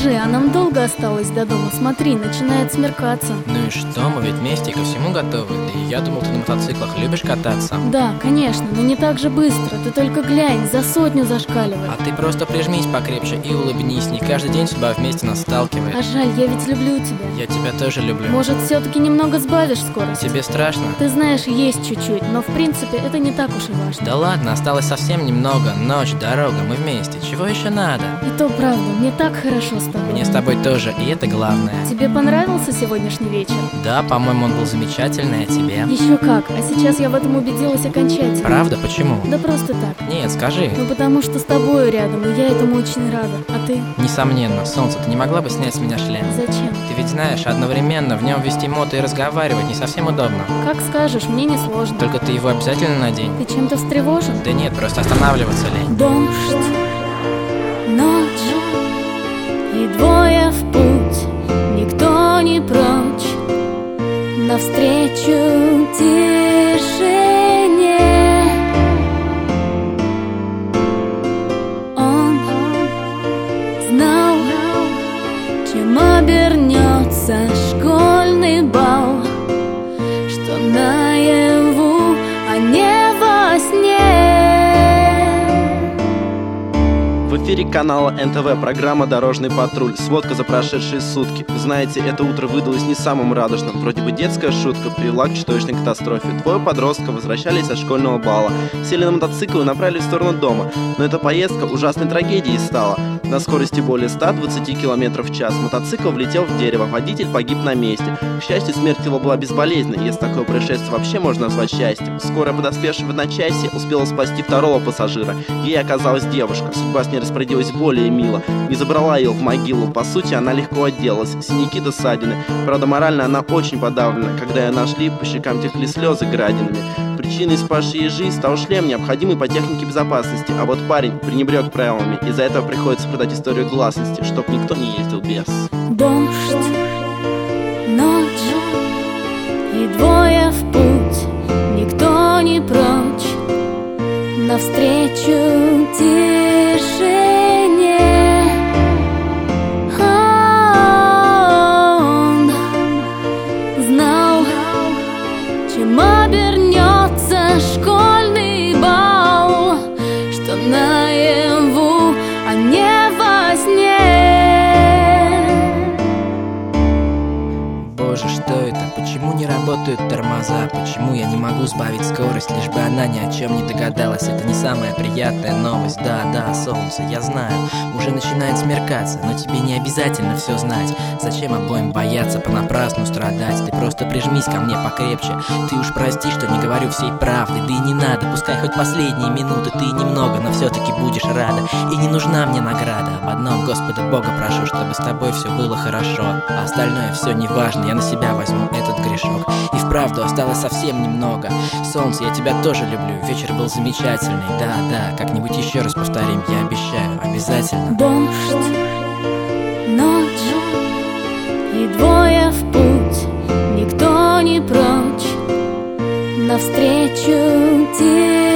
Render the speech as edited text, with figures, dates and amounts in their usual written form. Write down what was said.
Скажи, а нам долго осталось до дома? Смотри, начинает смеркаться. Ну и что, мы ведь вместе ко всему готовы. Да и я думал, ты на мотоциклах любишь кататься. Да, конечно, но не так же быстро. Ты только глянь, за 100 зашкаливает. А ты просто прижмись покрепче и улыбнись. Не каждый день судьба вместе нас сталкивает. А жаль, я ведь люблю тебя. Я тебя тоже люблю. Может, все-таки немного сбавишь скорость? Тебе страшно? Ты знаешь, есть чуть-чуть, но в принципе это не так уж и важно. Да ладно, осталось совсем немного. Ночь, дорога, мы вместе. Чего еще надо? И то правда, мне так хорошо с тобой. Мне с тобой тоже, и это главное. Тебе понравился сегодняшний вечер? Да, по-моему, он был замечательный, а тебе? Еще как, а сейчас я в этом убедилась окончательно. Правда? Почему? Да просто так. Нет, скажи. Ну потому что с тобою рядом, и я этому очень рада. А ты? Несомненно, солнце, ты не могла бы снять с меня шлем? Зачем? Ты ведь знаешь, одновременно в нем вести мото и разговаривать не совсем удобно. Как скажешь, мне не сложно. Только ты его обязательно надень. Ты чем-то встревожен? Да нет, просто останавливаться лень. Дождь, ночь и двое в путь, никто не прочь, навстречу тишине. Он знал, чем обернется школьный бал, что наяву, а не во сне. В эфире канала НТВ программа «Дорожный патруль». Сводка за прошедшие сутки. Вы знаете, это утро выдалось не самым радужным. Вроде бы детская шутка привела к чудовищной катастрофе. Двое подростков возвращались со школьного бала, сели на мотоцикл и направились в сторону дома. Но эта поездка ужасной трагедией стала. На скорости более 120 км в час мотоцикл влетел в дерево, водитель погиб на месте. К счастью, смерть его была безболезненной, если такое происшествие вообще можно назвать счастьем. Скорая, подоспевшая в одночасье, успела спасти второго пассажира. Ей оказалась девушка. Судьба с ней распорядилась более мило. Не забрала ее в могилу. По сути, она легко отделалась. Синяки до ссадины. Правда, морально она очень подавлена. Когда ее нашли, по щекам текли слезы градинами. Причиной спасшей ей жизнь стал шлем, необходимый по технике безопасности. А вот парень пренебрег правилами. Из-за этого приходится продать историю гласности, чтоб никто не ездил без. Дождь, ночь и двое в путь, никто не прочь, навстречу тишине. Он знал, чем обернется школьный бал, что наяву, а не во сне. Боже, что это? Почему не работают тормоза? Почему я не могу сбавить скорость, лишь бы она ни о чем не догадалась? Это не самая приятная новость. Да, солнце, я знаю, уже начинает смеркаться, но тебе не обязательно все знать. Зачем обоим бояться, понапрасну страдать? Ты просто прижмись ко мне покрепче. Ты уж прости, что не говорю всей правды. Да и не надо, пускай хоть последние минуты ты немного, но все-таки будешь рада. И не нужна мне награда. Об одном Господа Бога прошу, чтобы с тобой все было хорошо. А остальное все не важно, я на себя возьму этот грешок. И вправду осталось совсем немного. Солнце, я тебя тоже люблю. Вечер был замечательный. Да, как-нибудь еще раз повторим, я обещаю, обязательно. Дождь, ночь и двое в путь, никто не прочь, навстречу тебе.